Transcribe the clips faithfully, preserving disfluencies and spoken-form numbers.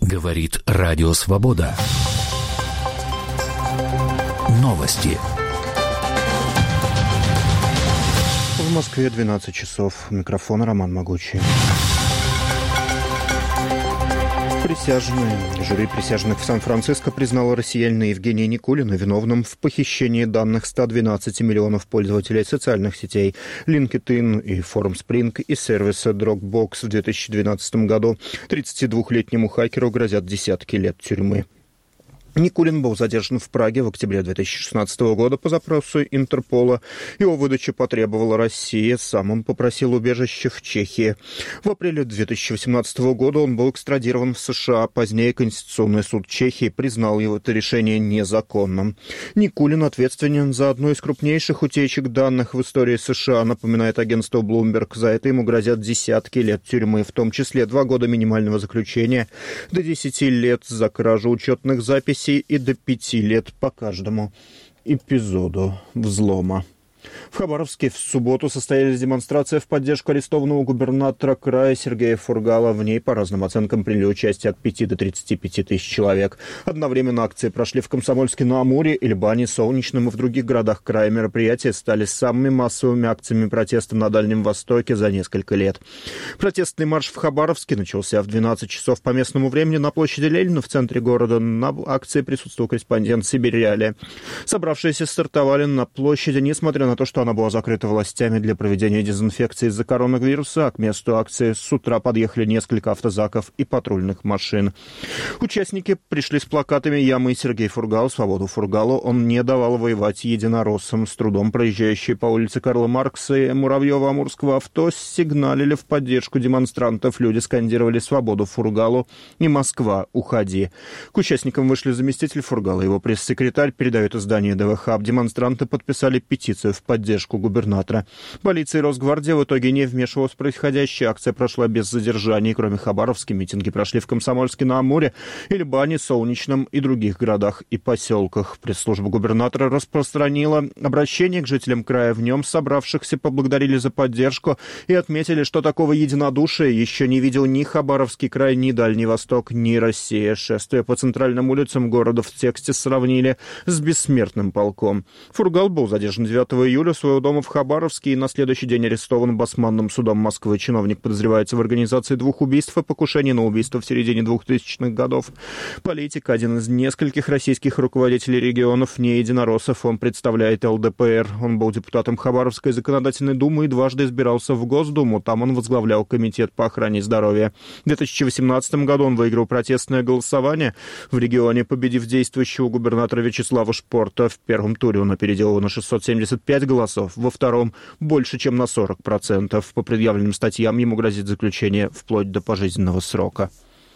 Говорит Радио Свобода. Новости. В Москве двенадцать часов. Микрофон Роман Могучий. Присяжные. Жюри присяжных в Сан-Франциско признало россиянина Евгения Никулина виновным в похищении данных ста двенадцати миллионов пользователей социальных сетей LinkedIn и Formspring и сервиса Dropbox в две тысячи двенадцатом году. тридцатидвухлетнему хакеру грозят десятки лет тюрьмы. Никулин был задержан в Праге в октябре две тысячи шестнадцатого года по запросу Интерпола. Его выдачу потребовала Россия, сам он попросил убежище в Чехии. В апреле две тысячи восемнадцатого года он был экстрадирован в США. Позднее Конституционный суд Чехии признал его это решение незаконным. Никулин ответственен за одну из крупнейших утечек данных в истории США, напоминает агентство Bloomberg. За это ему грозят десятки лет тюрьмы, в том числе два года минимального заключения, до десяти лет за кражу учетных записей и до пяти лет по каждому эпизоду взлома. В Хабаровске в субботу состоялась демонстрация в поддержку арестованного губернатора края Сергея Фургала. В ней, по разным оценкам, приняли участие от пяти до тридцати пяти тысяч человек. Одновременно акции прошли в Комсомольске-на-Амуре, Ильбане, Солнечном и в других городах края. Мероприятия стали самыми массовыми акциями протеста на Дальнем Востоке за несколько лет. Протестный марш в Хабаровске начался в двенадцать часов по местному времени на площади Ленина в центре города. На акции присутствовал корреспондент «Сибирь Реалия». Собравшиеся стартовали на площади, несмотря на то, что она была закрыта властями для проведения дезинфекции из-за коронавируса, а к месту акции с утра подъехали несколько автозаков и патрульных машин. Участники пришли с плакатами «Я, мы, Сергей Фургал, свободу Фургалу». Он не давал воевать единороссам. С трудом проезжающие по улице Карла Маркса и Муравьева-Амурского авто сигналили в поддержку демонстрантов. Люди скандировали «Свободу Фургалу» и «Москва, уходи». К участникам вышли заместитель Фургала и его пресс-секретарь, передает издание ДВХ. Демонстранты подписали петицию в поддержку губернатора. Полиция и Росгвардия в итоге не вмешивалась в происходящее. Акция прошла без задержаний. Кроме Хабаровска, митинги прошли в Комсомольске-на-Амуре, Ильбане, Солнечном и других городах и поселках. Пресс-служба губернатора распространила обращение к жителям края. В нем собравшихся поблагодарили за поддержку и отметили, что такого единодушия еще не видел ни Хабаровский край, ни Дальний Восток, ни Россия. Шествие по центральным улицам города в тексте сравнили с бессмертным полком. Фургал был задержан девятого июля у своего дома в Хабаровске и на следующий день арестован Басманным судом Москвы. Чиновник подозревается в организации двух убийств и покушении на убийство в середине двухтысячных годов. Политик, один из нескольких российских руководителей регионов, не единороссов. Он представляет ЛДПР. Он был депутатом Хабаровской законодательной думы и дважды избирался в Госдуму. Там он возглавлял комитет по охране здоровья. В две тысячи восемнадцатом году он выиграл протестное голосование в регионе, победив действующего губернатора Вячеслава Шпорта. В первом туре он опередил его на шестьсот семьдесят пять голосов, во втором больше, чем на сорок процентов. По предъявленным статьям ему грозит заключение вплоть до пожизненного срока.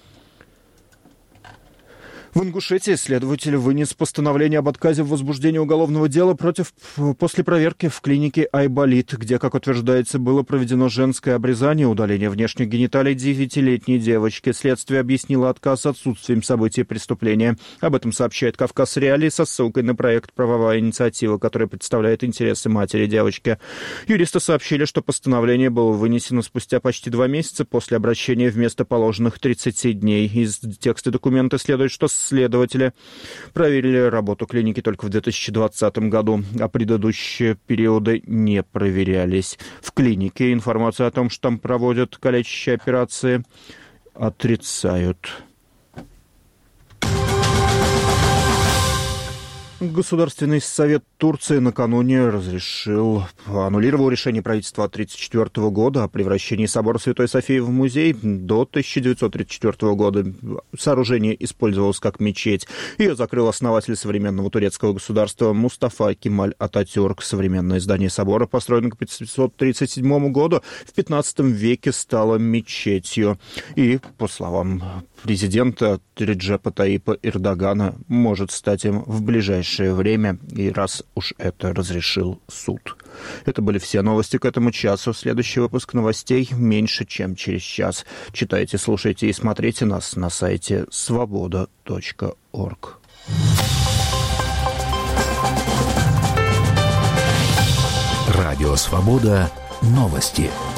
В Ингушетии следователь вынес постановление об отказе в возбуждении уголовного дела против после проверки в клинике Айболит, где, как утверждается, было проведено женское обрезание, удаление внешних гениталий девятилетней девочки. Следствие объяснило отказ отсутствием событий преступления. Об этом сообщает «Кавказ Реалии» со ссылкой на проект «Правовая инициатива», которая представляет интересы матери девочки. Юристы сообщили, что постановление было вынесено спустя почти два месяца после обращения вместо положенных тридцати дней. Из текста документа следует, что следователи проверили работу клиники только в две тысячи двадцатом году, а предыдущие периоды не проверялись. В клинике информацию о том, что там проводят калечащие операции, отрицают. Государственный совет Турции накануне разрешил, аннулировал решение правительства от тысяча девятьсот тридцать четвёртого года о превращении собора Святой Софии в музей. До тысяча девятьсот тридцать четвёртого года сооружение использовалось как мечеть. Ее закрыл основатель современного турецкого государства Мустафа Кемаль Ататюрк. Современное здание собора, построено к пятьсот тридцать седьмому году, в пятнадцатом веке стало мечетью. И, по словам президента Реджепа Таипа Эрдогана, может стать им в ближайшее время, и раз уж это разрешил суд. Это были все новости к этому часу. Следующий выпуск новостей меньше, чем через час. Читайте, слушайте и смотрите нас на сайте свобода точка орг. Радио «Свобода». Новости.